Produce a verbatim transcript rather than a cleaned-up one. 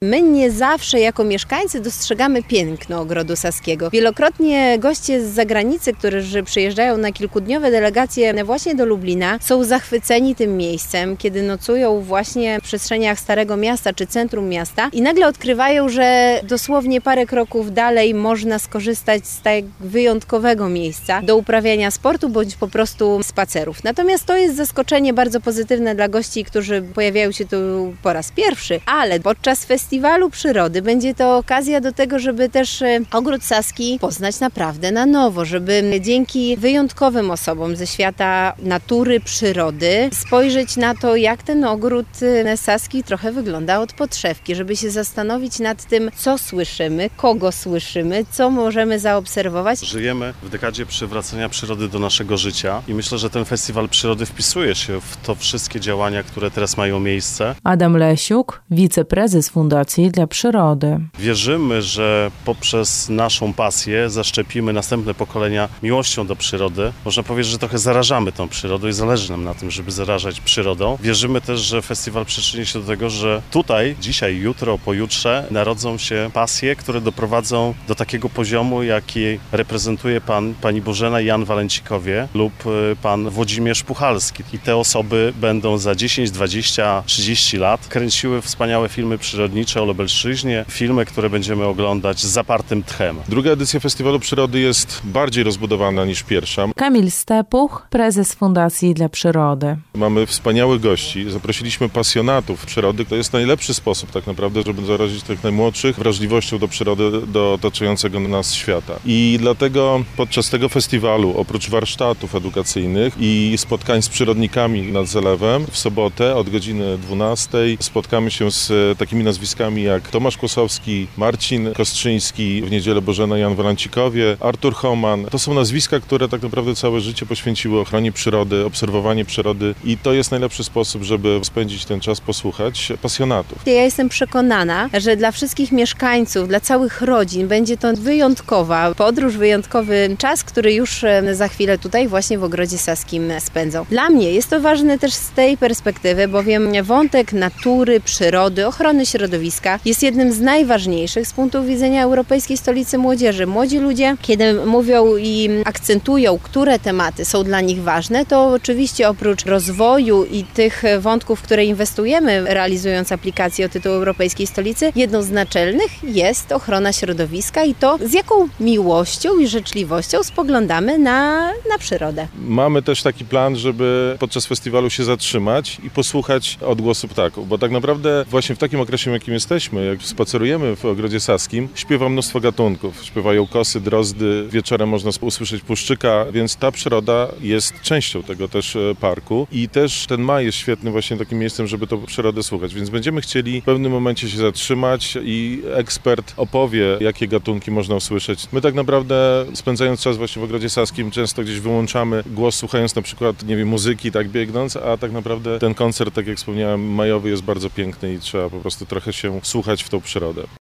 My nie zawsze jako mieszkańcy dostrzegamy piękno Ogrodu Saskiego. Wielokrotnie goście z zagranicy, którzy przyjeżdżają na kilkudniowe delegacje właśnie do Lublina, są zachwyceni tym miejscem, kiedy nocują właśnie w przestrzeniach Starego Miasta czy centrum miasta i nagle odkrywają, że dosłownie parę kroków dalej można skorzystać z tak wyjątkowego miejsca do uprawiania sportu bądź po prostu spacerów. Natomiast to jest zaskoczenie bardzo pozytywne dla gości, którzy pojawiają się tu po raz pierwszy, ale podczas festiwalu przyrody będzie to okazja do tego, żeby też Ogród Saski poznać naprawdę na nowo, żeby dzięki wyjątkowym osobom ze świata natury, przyrody spojrzeć na to, jak ten Ogród Saski trochę wygląda od podszewki, żeby się zastanowić nad tym, co słyszymy, kogo słyszymy, co możemy zaobserwować. Żyjemy w dekadzie przywracania przyrody do naszego życia i myślę, że ten festiwal przyrody wpisuje się w to wszystkie działania, które teraz mają miejsce. Adam Lesiuk, wiceprezes Fundacji dla Przyrody. Wierzymy, że poprzez naszą pasję zaszczepimy następne pokolenia miłością do przyrody. Można powiedzieć, że trochę zarażamy tą przyrodą i zależy nam na tym, żeby zarażać przyrodą. Wierzymy też, że festiwal przyczyni się do tego, że tutaj, dzisiaj, jutro, pojutrze narodzą się pasje, które doprowadzą do takiego poziomu, jaki reprezentuje pan, pani Bożena i Jan Walencikowie lub pan Włodzimierz Puchalski. I te osoby będą za dziesięć, dwadzieścia, trzydzieści lat kręciły wspaniałe filmy przyrodnicze o Lubelszczyźnie, filmy, które będziemy oglądać z zapartym tchem. Druga edycja Festiwalu Przyrody jest bardziej rozbudowana niż pierwsza. Kamil Stepuch, prezes Fundacji dla Przyrody. Mamy wspaniałych gości, zaprosiliśmy pasjonatów przyrody. To jest najlepszy sposób tak naprawdę, żeby zarazić tych najmłodszych wrażliwością do przyrody, do otaczającego nas świata. I dlatego podczas tego festiwalu, oprócz warsztatów edukacyjnych i spotkań z przyrodnikami nad zalewem, w sobotę od godziny dwunastej spotkamy się z takimi nazwiskami jak Tomasz Kłosowski, Marcin Kostrzyński, w niedzielę Bożena Jan Walancikowie, Artur Homan. To są nazwiska, które tak naprawdę całe życie poświęciły ochronie przyrody, obserwowaniu przyrody i to jest najlepszy sposób, żeby spędzić ten czas, posłuchać pasjonatów. Ja jestem przekonana, że dla wszystkich mieszkańców, dla całych rodzin będzie to wyjątkowa podróż, wyjątkowy czas, który już za chwilę tutaj właśnie w Ogrodzie Saskim spędzą. Dla mnie jest to ważne też z tej perspektywy, bowiem wątek natury, przyrody, ochrony środowiska jest jednym z najważniejszych z punktu widzenia Europejskiej Stolicy Młodzieży. Młodzi ludzie, kiedy mówią i akcentują, które tematy są dla nich ważne, to oczywiście oprócz rozwoju i tych wątków, w które inwestujemy, realizując aplikację o tytuł Europejskiej Stolicy, jedną z naczelnych jest ochrona środowiska i to, z jaką miłością i życzliwością spoglądamy na, na przyrodę. Mamy też taki plan, żeby podczas festiwalu się zatrzymać i posłuchać odgłosu ptaków, bo tak naprawdę właśnie w takim okresie, w jakim jesteśmy, jak spacerujemy w Ogrodzie Saskim, śpiewa mnóstwo gatunków. Śpiewają kosy, drozdy, wieczorem można usłyszeć puszczyka, więc ta przyroda jest częścią tego też parku i też ten maj jest świetnym właśnie takim miejscem, żeby tą przyrodę słuchać, więc będziemy chcieli w pewnym momencie się zatrzymać i ekspert opowie, jakie gatunki można usłyszeć. My tak naprawdę spędzając czas właśnie w Ogrodzie Saskim często gdzieś wyłączamy głos, słuchając na przykład, nie wiem, muzyki, tak biegnąc, a tak naprawdę ten koncert, tak jak wspomniałem, majowy jest bardzo piękny i trzeba po prostu trochę się słuchać w tą przyrodę.